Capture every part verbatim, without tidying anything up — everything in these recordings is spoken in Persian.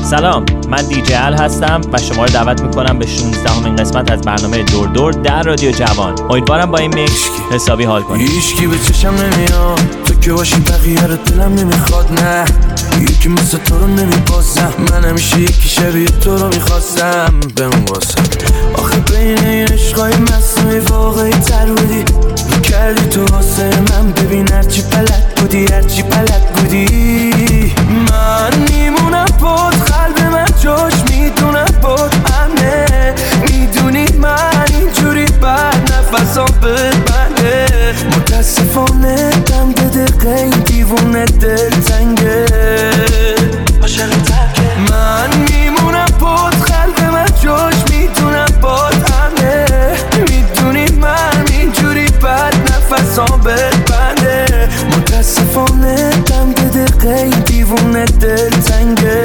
سلام، من دیجی ال هستم و شما رو دعوت میکنم به شانزدهمین قسمت از برنامه دور دور در رادیو جوان. امیدوارم با این میکس حسابی حال کنید. هیچکی به چشم نمیاد، تو که باشی بقیه رو دلم نمیخواد. نه یکی مثل تو رو نمیبازم، من همیشه یکی شبیه تو رو میخواستم. بمون واسم آخه بین این عشقای مصنوعی واقعی تر بودی، رو کردی تو واسه من. ببین هرچی بلد بودی، هرچی بلد بودی، من میمونم بود. قلب من جاش میدونم بود همه، میدونی من اینجوری بد نفسام ببنده. متاسفانه دم به دقیقه این دیوونه دل تنگه، عاشق ترکه. من میمونم بود، قلب من جاش میدونم بود همه، میدونی من اینجوری بد نفسام ببنده. متاسفانه دم به دقیقه این دیوونه دل تنگه.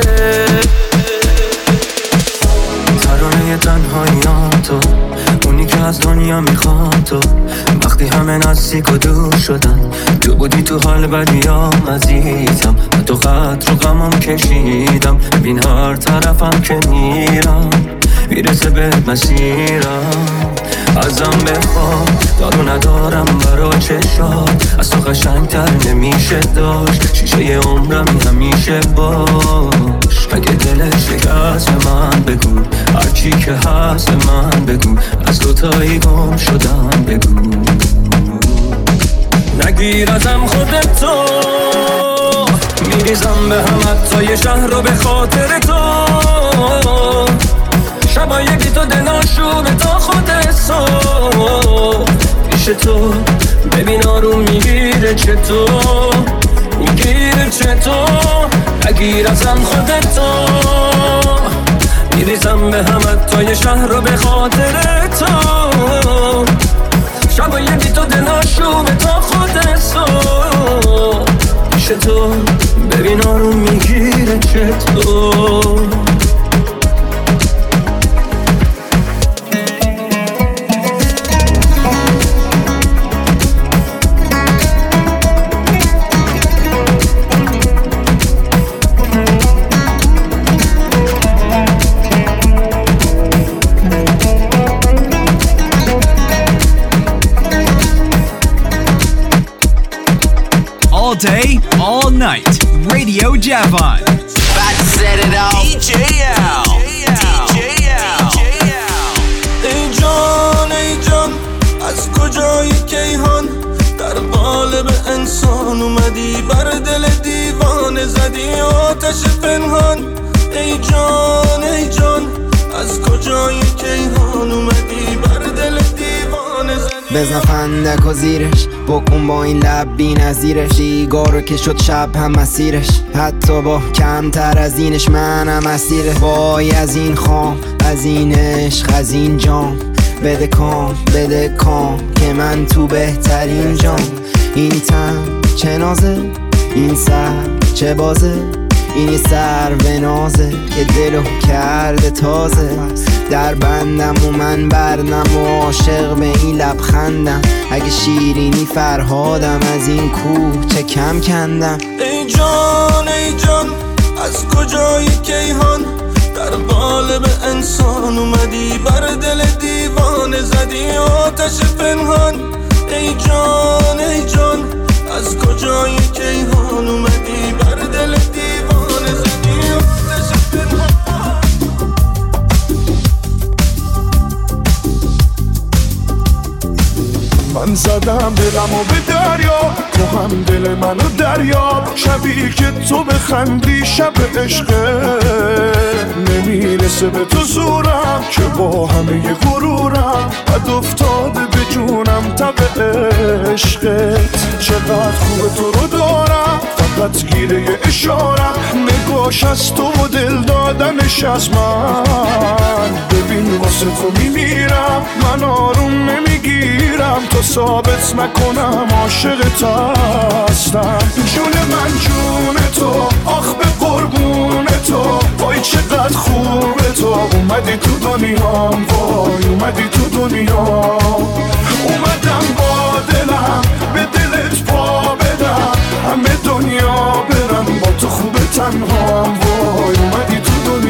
ترانه تنهاییام تو، اونی که از دنیا میخواد تو. وقتی همه نزدیک و دور شدن، تو بودی تو حال بدیام عزیزم. و تو خط رو غمم کشیدم، ببین هر طرفم که میرم میرسه به مسیرم. ازم بخواه دارو ندارم برا چشات، از تو قشنگتر نمیشه داشت. شیشه عمرم همیشه باش، اگه دلت شکست به من بگو، هرچی که هست به من بگو، از دوتایی گم شدم بگو. نگیر ازم خودتو، میریزم به هم حتی یه شهر رو به خاطر تو. شبا یکی تو دلاشو به تا خود صبح پیش تو. ببین آروم میگیره چطور، میگیره چطور. نگیر ازم خودتو، میریزم به هم حتی یه شهر رو به خاطر تو. شبا یکی تو دلاشو به تا خود صبح پیش تو. ببین آروم میگیره چطور. All day, all night, Radio Javon. About to set it off. دی جی L. دی جی L. ای جان ای جان، از کجایی کیهان، در قالب انسان اومدی، بر دل دیوانه زدی آتش پنهان. ای جان ای جان، از کجایی کیهان اومدی، بر دل دیوانه زدی. بزن فندک و زیرش، بکن با این لب بی نظیرش. دیگارو که شد شب هم مسیرش، حتی با کمتر از اینش منم اسیره. وای از این خام، از این عشق، از این جام. بده کام بده کام که من تو بهترین جام. این تن چه نازه، این سر چه بازه، این یه سر و نازه که دلو کرده تازه. در بندم و من بردم و عاشق به این لبخندم. اگه شیرینی فرهادم، از این کوه چه کم کندم. ای جان ای جان، از کجایی کیهان، در قالب انسان اومدی، بر دل دیوانه زدی آتش پنهان. ای جان ای جان، از کجایی کیهان اومدی، بر دل دیوانه زدی آتش پنهان. من زدم دلم و به دریا، تو هم دل منو دریا. شبی که تو بخندی شب عشقه، نمیرسه به تو زورم که با همه غرورم. بد افتاده به جونم تب عشقت. چقدر خوب تو رو دارم، فقط گیره اشارم. نگاش از تو و دل دادنش از من. ببین واسه تو میمیرم، من آروم نمیگیرم تا ثابت نکنم عاشقت هستم. جون من جون تو، آخ به قربون تو. وای چقدر خوبه تو، اومدی تو دنیام. وای اومدی تو دنیام. اومدم با دلم به دلت پا بدم، همه دنیا برم با تو خوبه تنهام. وای اومدی تو دنیام.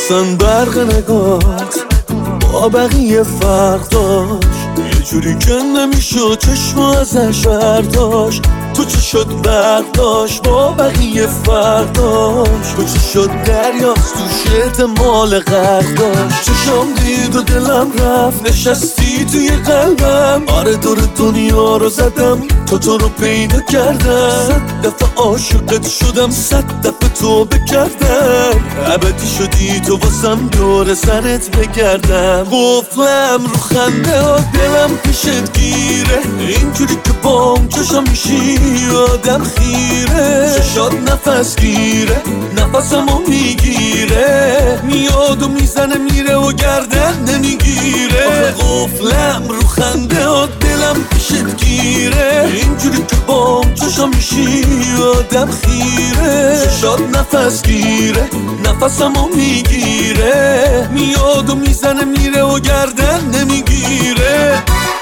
اصلا برق نگات با بقیه فرق داشت، یه جوری که نمیشد چشم ازش برداشت. تو چه شد برداشت با بقیه فرق داشت، تو چه شد دریاست تو شد مال غرق داشت. چشم دید و دلم رفت نشستی توی قلبم، آره دور دنیا رو زدم تا تو رو پیدا کردم. صد دفعه عاشقت شدم، صد دفعه تو بکردم، ابدی شدی تو واسم دور سرت بگردم. قفلم رو خنده ها دلم پیشت گیره، اینجوری که بام چشم میشی آدم خیره. چشات نفس گیره نفسمو میگیره، میاد و میزنه میره و گردن نمیگیره. قفلم رو خنده ها دلم پیشت گیره، اینجوری که بام چشم میشی آدم خیره. چشات نفس گیره نفسمو میگیره، میاد و میزنه میره و گردن نمیگیره.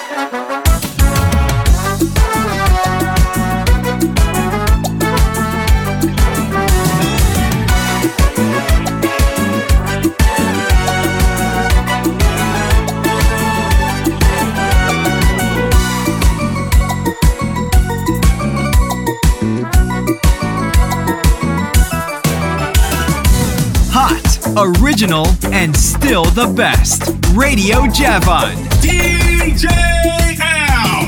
Original and still the best. Radio Javon. D J L.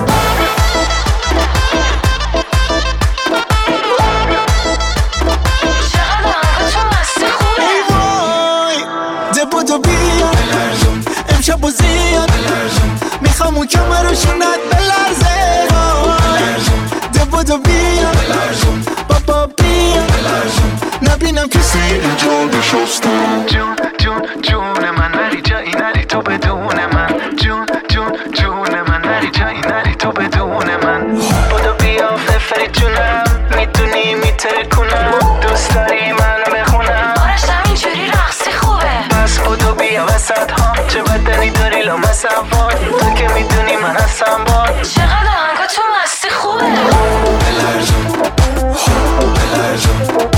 دبودو بیا امشب و زیاد میخوام اون کمه رو شونت بلرزه. دبودو بیا بابا بیا نبینم کسی اینجا بشستم. جون جون جون من نری جایی نری تو بدون من. جون جون جون من نری جایی نری تو بدون من. بودو بیا ففری جونم میدونی میتره کنم، دوست داری منو بخونم آرشتم اینجوری رقصی خوبه. پس بودو بیا وسط ها چه بدنی داری لامسم وای، تو که میدونی من هستم باد. چقدر آهنگا تو مستی خوبه. بلرزم بلرزم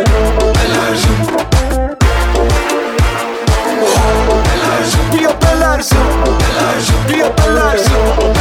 بیا بلرزم بیا بلرزم.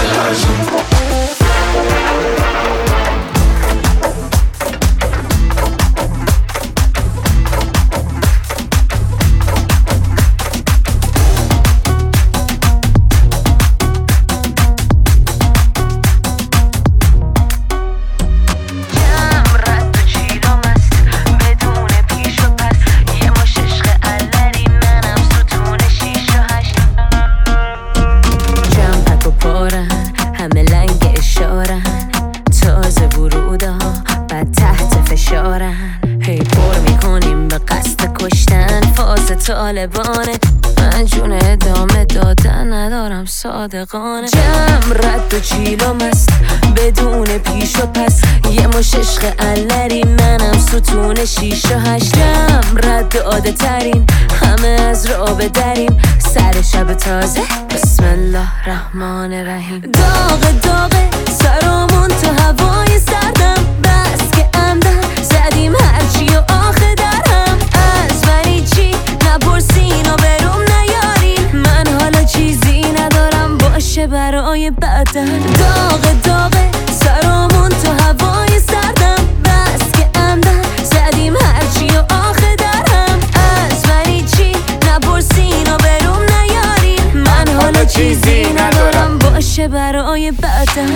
طالبانه من جون ادامه دادن ندارم صادقانه. جمع رد و چیل و مست بدون پیش و پس، یه مش عشق علری منم ستون شیش و هشت. جمع رد و عاده ترین همه از رابه دریم، سر شب تازه بسم الله رحمان رحیم. داغ داغه سرامون تو هوای سردم، بس که عمدن زدیم هرچی و آخه درهم. از منی چی نپرسین و بروم نیارین، من حالا چیزی ندارم باشه برای بعدن. داغ داغه سرامون تو هوای سردم، بس که عمدن زدیم هرچی و آخه درهم. از منی چی نپرسین و بروم نیارین، من حالا چیزی ندارم باشه برای بعدن.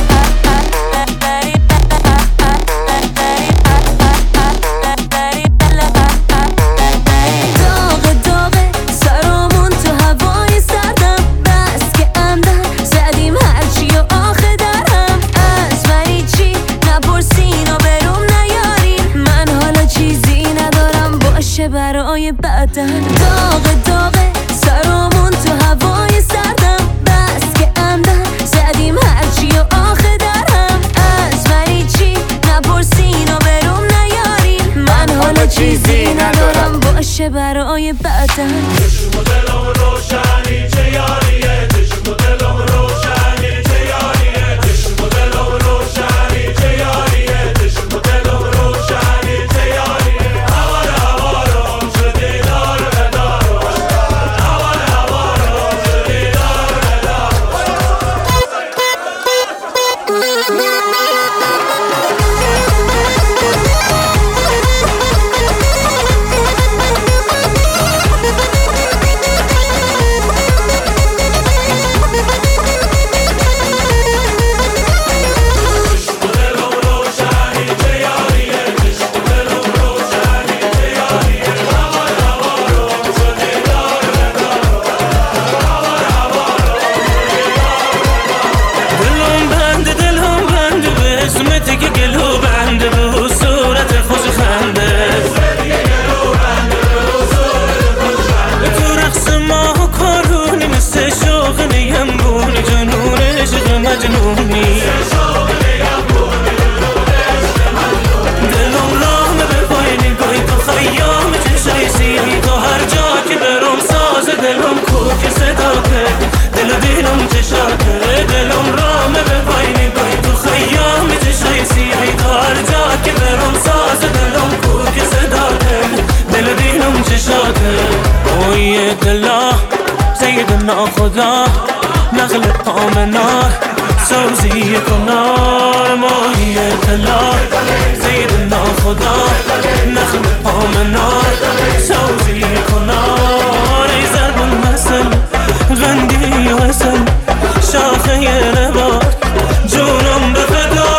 برای بعدن. داغ داغه سرامون تو هوای سردم، بس که عمدن زدیم هرچی و آخه درهم. از منی چی نپرسین و بروم نیارین، من حالا چیزی ندارم باشه برای بعدن. چشم و دلم روشنی چه یاریه، چشم و دلم روشنی چه یاریه، چشم و دلم روشنی چه یاریه، چشم و دلم روشنی چه یاریه. هوار هوارم شده دارم ناخدا نقل آمنار سوزی کنار ماهی اطلاع زیر ناخدا نقل آمنار سوزی کنار ای زربون مثل غندی و اصل شاخه یه نبار جونم به فدا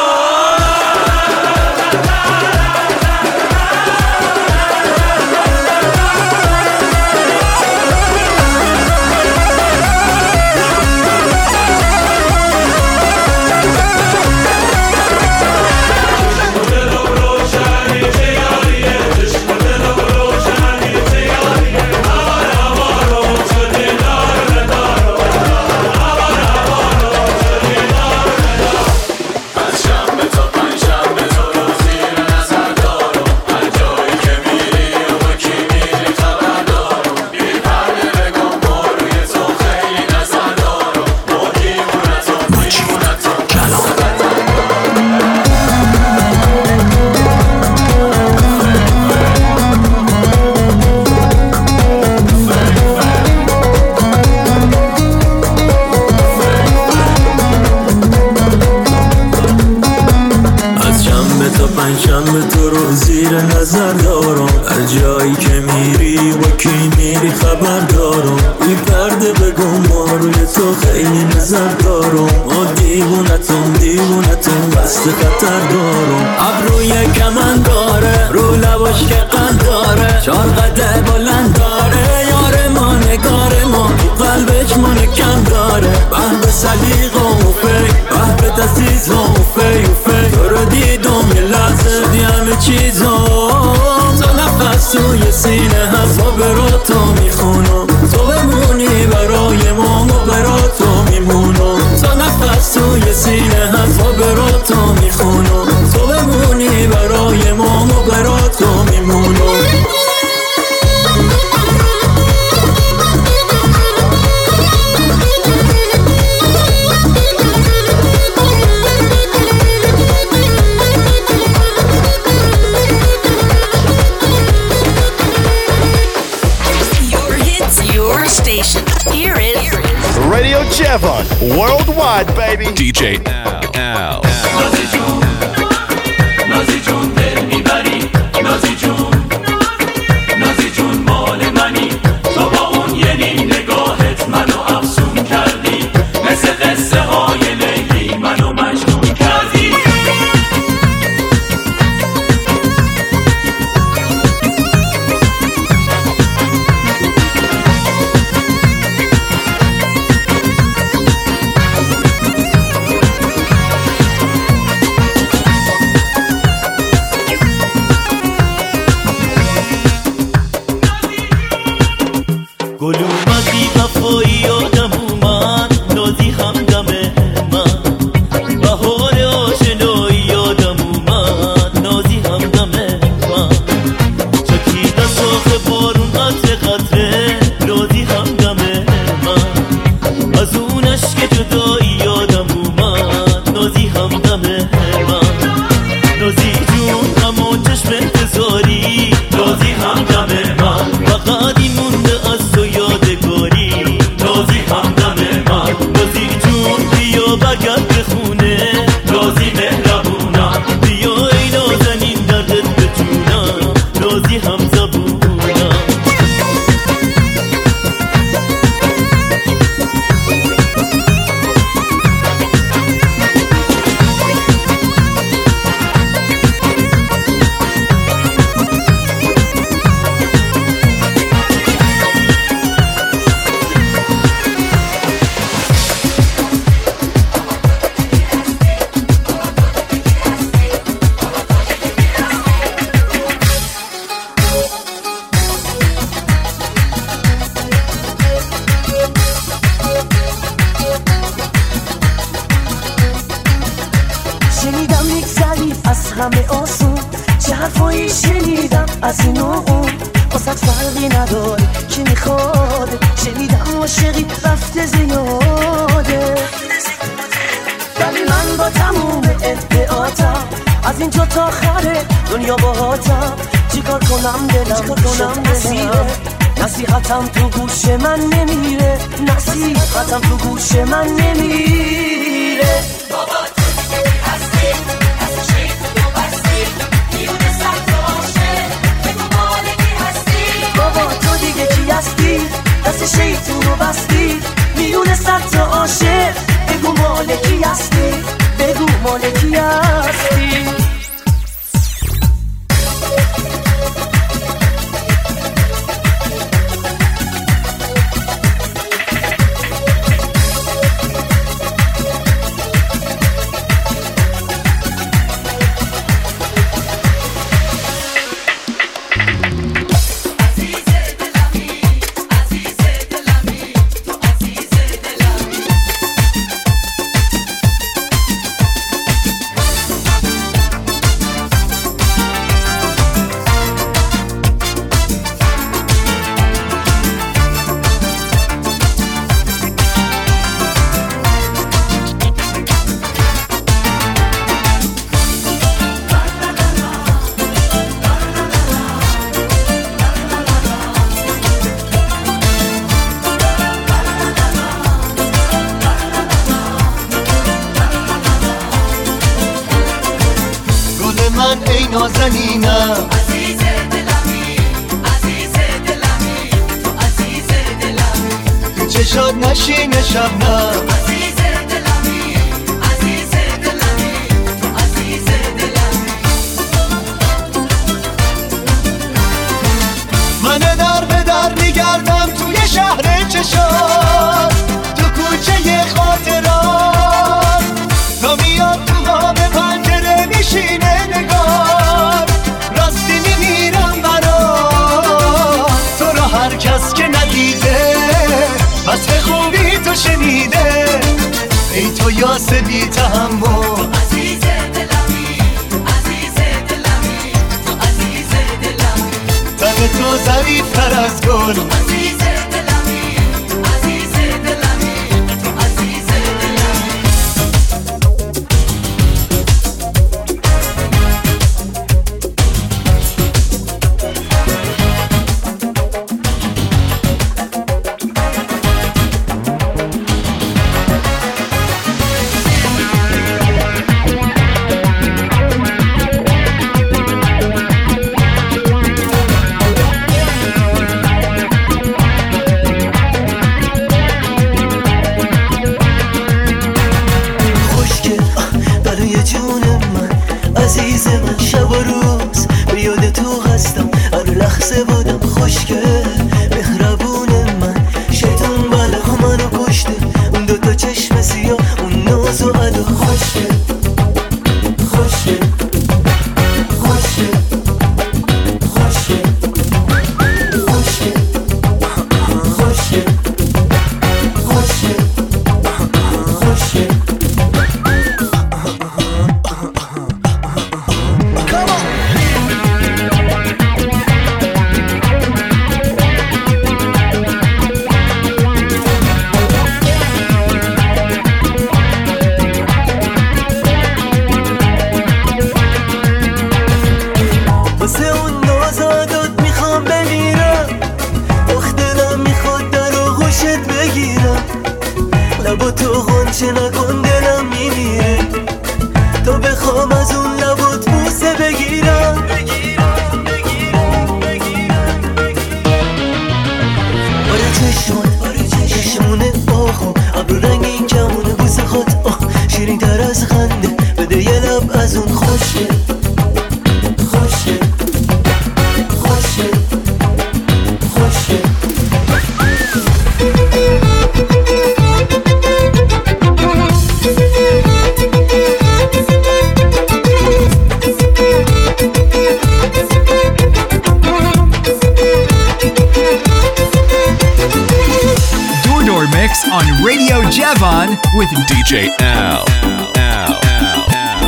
نظر دارم هر جایی که میری با کی میری خبر دارم بی پرده بگو ما روی تو خیلی نظر دارم ما دیوونتم دیوونتم بست خطر دارم ابروی کمن داره رو لباش که قند داره چار قده بلند داره یار ما نگار ما قلبش ما کم داره به به سلیقه و فی به به دستیز و فی و فی تو رو دیدم یه لحظه دی همه چیزم تو نفس توی سینه هست و برا تو میخونم تو بمونی برای ما و برا تو میمونم تو نفس توی سینه هست و برا تو میخونم تو بمونی برای ما و برا تو میمونم Radio Javon, worldwide, baby. D J Al, Al. Nazi Jun, Nazi Jun, دل میبری. Nazi Jun, Nazi Jun, مال منی. تو با اون یه نیم نگاهت منو افسون کردی. مثل قصه های لیلی منو مجنون کردی. همه آسون چه حرفایی شنیدم از این و اون واسه فرقی نداره کی میخواد شنیدم عاشقی رفته زیاده ولی من با تموم ادعاتم از اینجا تا آخر دنیا باهاتم چیکار کنم دلم چیکار کنم نصیبه نصیحتم تو گوش من نمیره، نصیحتم تو گوش من نمیره. بابا تو دیگه کی هستی؟ دست شیطون رو بستی، میونه سخت و عاشق، بگو مال کی هستی؟ بابا تو دیگه کی هستی؟ دست شیطون رو بستی، میونه سخت و عاشق، بگو مال کی هستی؟ بگو مال کی هستی؟ نازنینم عزیز دلمی، عزیز دلمی، تو عزیز دلمی، تو چشات نشینه شبنم عزیز دلمی، عزیز دلمی، تو عزیز دلمی. من در به در میگردم توی شهر چشات، تو کوچه خاطرات، تا میاد تو قاب پنجره میشینه نگار، راستی میمیرم برات، تو رو هر کس که ندیده وصف خوبی تو شنیده، ای تو یاس بی تحمل عزیز دلمی، عزیز دلمی، تو عزیز دلمی، تن تو ظریف تر از گل عزیز دلمی، عزیز دلمی، تو عزیز دلمی. عزیز من شب و روز به یاد تو هستم، هر لحظه بودم خوشگل مهربون من، شیطان بله منو کشته، اون دوتا چشم سیاه، اون ناز و ادا خوشگل خوشگل خوشگل خوشگل خوشگل خوشگل خوشگل خوشگل. لبا تو غنچه نکن دلم میمیره، تو بخوام از اون لبات بوسه بگیرم آره چشمات، آره چشمونه آخو ابرو رنگ این کمونه بوسه خود آه شیرین تر از خنده، بده یه لب از اون خوشه خوشه خوشه خوشه. Mix on Radio Javon with D J Al. Al, Al, Al,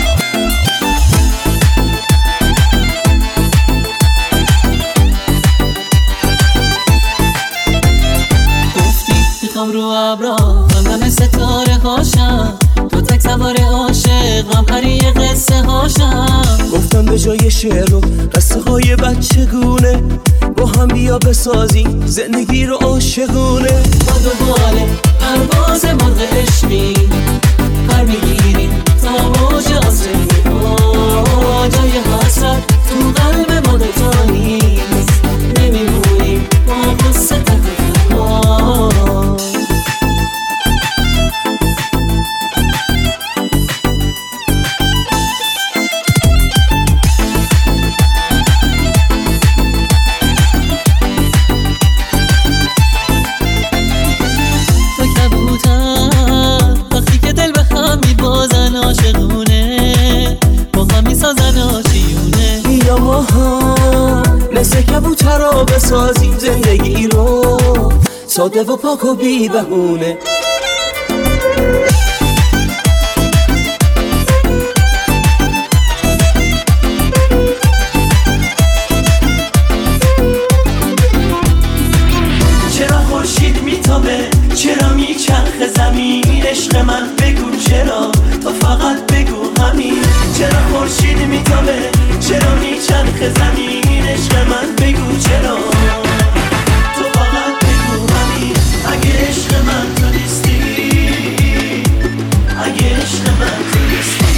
گفتی میخوام رو ابرا همدم ستاره هاشم، تو تک سوار عاشق غم پری قصه هاشم. گفتم به جای شعر و قصه های بچگونه با هم بیا بسازیم زندگی رو عاشقونه. با دوباره پرواز مرغ عشقی پر میگیریم تا موج آسمانی. جای حسرت تو قلب ما دوتا نیست، نمیمونیم با قصه تنها. مثل کبوترها بسازیم زندگی رو ساده و پاک و بی بهونه. چرا خورشید میتابه، چرا میچرخه زمین؟ عشق من بگو چرا، تو فقط بگو همین. چرا خورشید میتابه، چرا میچرخه زمین؟ عشق من بگو چرا، تو فقط بگو همین. اگه عشق من تو نیستی، اگه عشق من تو نیستی.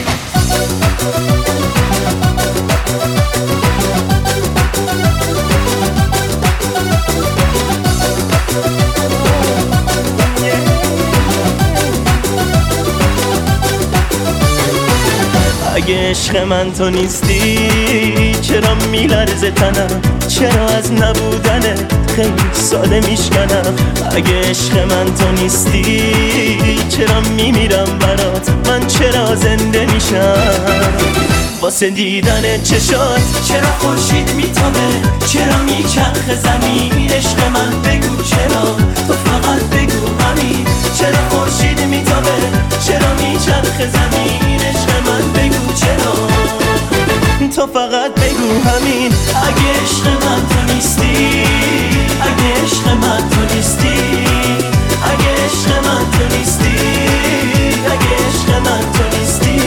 اگه عشق من تو نیستی، چرا میلرزه تنم؟ چرا از نبودنت خیلی ساده میشکنم؟ اگه عشق من تو نیستی، چرا میمیرم برات؟ من چرا زنده میشم واسه دیدن چشات؟ چرا خورشید میتابه، چرا میچرخه زمین؟ عشق من بگو چرا، تو فقط بگو همین. چرا خورشید میتابه، چرا میچرخه زمین؟ عشق من بگو چرا، تو فقط بگو همین. اگه عشق من تو نیستی، اگه عشق من تو نیستی، اگه عشق من تو نیستی، اگه عشق من تو نیستی.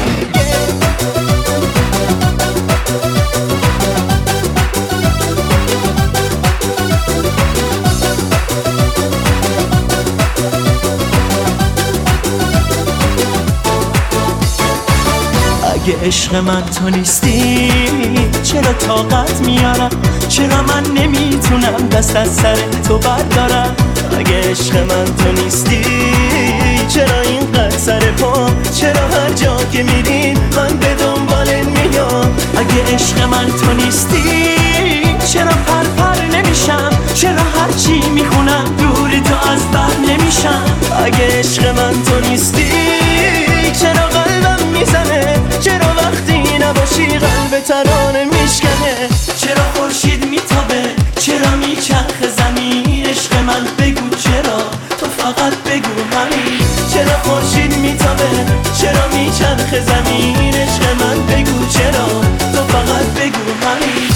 اگه عشق من تو نیستی، چرا طاقت میارم؟ چرا من نمیتونم دست از سر تو بردارم؟ اگه عشق من تو نیستی، چرا اینقدر سر پا؟ چرا هر جا که میرین من به دنبالت میام؟ اگه عشق من تو نیستی، چرا پر پر نمیشم؟ چرا هرچی میخونم دوری تو از بر نمیشم؟ اگه عشق من تو نیستی، چرا قلبم میزنه؟ چرا وقتی نباشی قلب ترانه میشکنه؟ چرا خورشید میتابه، چرا میچرخه زمین؟ عشق من بگو چرا، تو فقط بگو همین. چرا خورشید میتابه، چرا میچرخه زمین؟ عشق من بگو چرا، تو فقط بگو همین.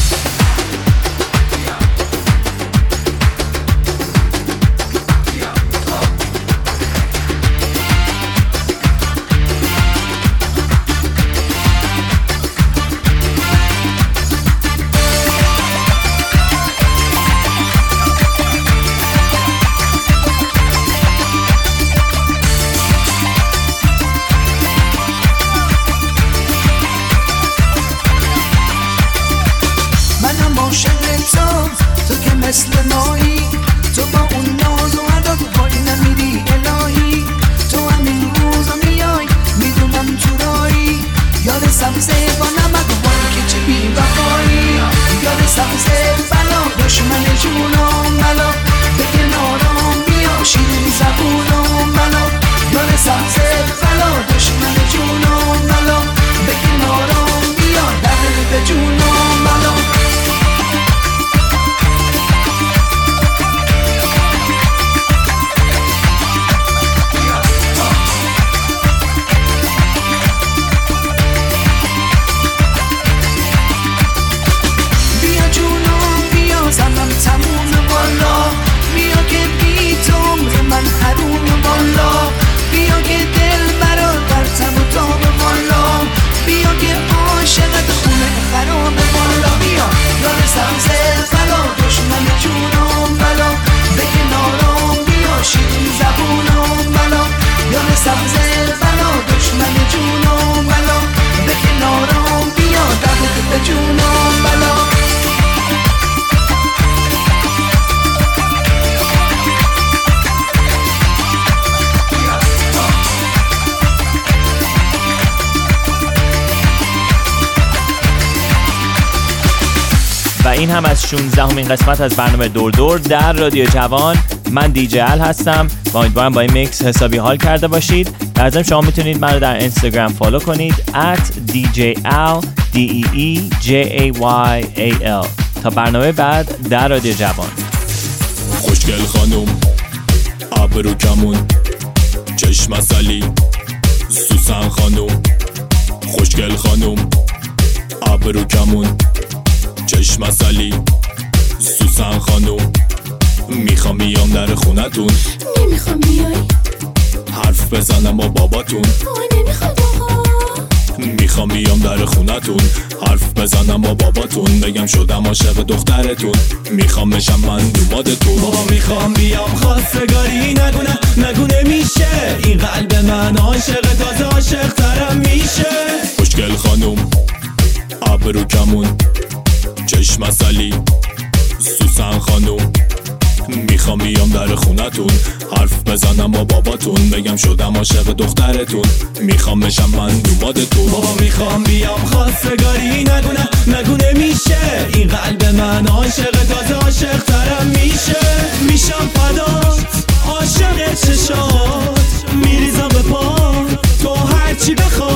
این هم از شانزدهمین قسمت از برنامه دور دور در رادیو جوان. من دیجی ال هستم و امیدوارم با این میکس حسابی حال کرده باشید. در ضمن شما میتونید من رو در اینستاگرام فالو کنید ات دی جی ال دی ای ای جی ای وای ای ال. تا برنامه بعد در رادیو جوان. خوشگل خانم ابرو کمون چشم اصلی سوسن خانم خوشگل خانم ابرو کمون چشم اصلی سوسن خانم میخوام بیام در خونتون نمیخوام بیای حرف بزنم با باباتون نمیخواد آقا میخوام بیام در خونتون حرف بزنم با باباتون بگم شدم عاشق دخترتون میخوام بشم من دومادتون بابا میخوام بیام خواستگاری نگونه نگونه میشه این قلب من عاشق تازه عاشق ترم میشه خوشگل خانم ابرو کمون چشم اصلی سوسن خانم میخوام بیام در خونتون حرف بزنم با باباتون بگم شدم عاشق دخترتون میخوام بشم من دومادتون بابا میخوام بیام خواستگاری نگونه نگونه میشه این قلب من عاشق تازه عاشق ترم میشه میشم فدات عاشق چشات میریزم به پا تو هرچی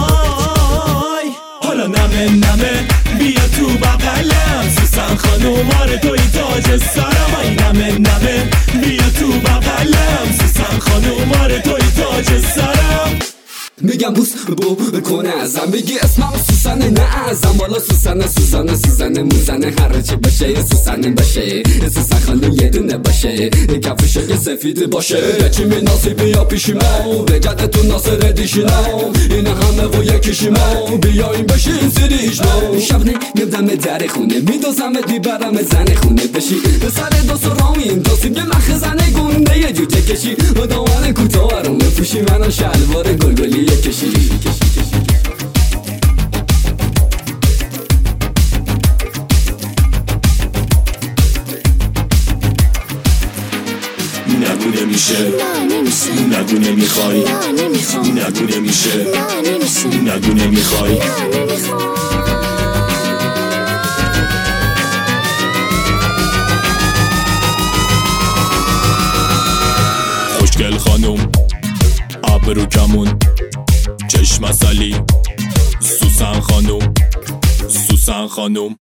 بخوای حالا نمه نمه بیا تو بغلم سوسن خانوم آره توی تاج سرم ای نمه نمه بیا تو بغلم سوسن خانوم آره توی تاج سرم میگم بوس بو کنه ازم بگی اسمم سوسنه نه ازم والا سوسنه سوسنه سوسنه موزنه هر چی بشه سوسنه باشه سوسن خانم یه دونه باشه کفشه که سفید باشه چی می ناصیبی یا پیشی ما بگرده تو ناصر دیشینا این همه و یکیشی ما بیایم بشین سریش ما شبنه میدم در خونه میدوزمت میبرم زن خونه بشی سر دو سرامین دوستیم یه مخ زنه گنده یه جوجه کشی و دامن کوتاه رو بپوشی منو شلوار گلگلی کشی کشی کشی نگو نمیشه نگو نمیخوای نگو نمیشه نگو نمیخوای خوشگل خانم ابرو کمون چشم اصلی سوسن خانم سوسن خانم